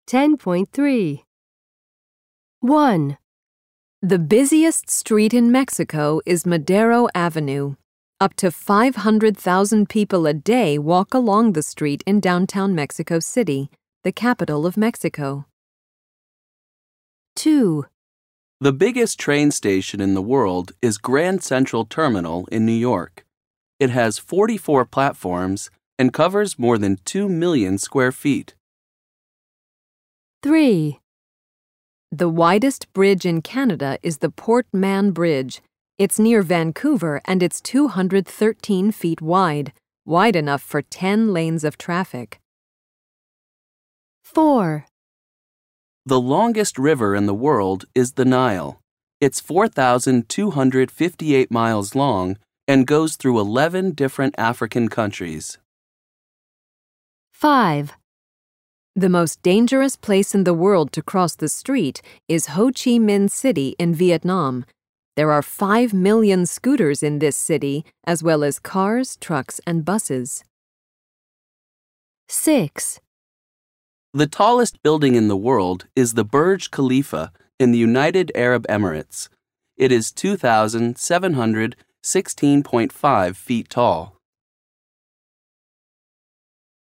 10.3 1. The busiest street in Mexico is Madero Avenue. Up to 500,000 people a day walk along the street in downtown Mexico City, the capital of Mexico. 2. The biggest train station in the world is Grand Central Terminal in New York. It has 44 platforms and covers more than 2 million square feet. 3. The widest bridge in Canada is the Port Mann Bridge. It's near Vancouver and it's 213 feet wide enough for 10 lanes of traffic. 4. The longest river in the world is the Nile. It's 4,258 miles long and goes through 11 different African countries. 5. The most dangerous place in the world to cross the street is Ho Chi Minh City in Vietnam. There are 5 million scooters in this city, as well as cars, trucks, and buses. 6. The tallest building in the world is the Burj Khalifa in the United Arab Emirates. It is 2,716.5 feet tall.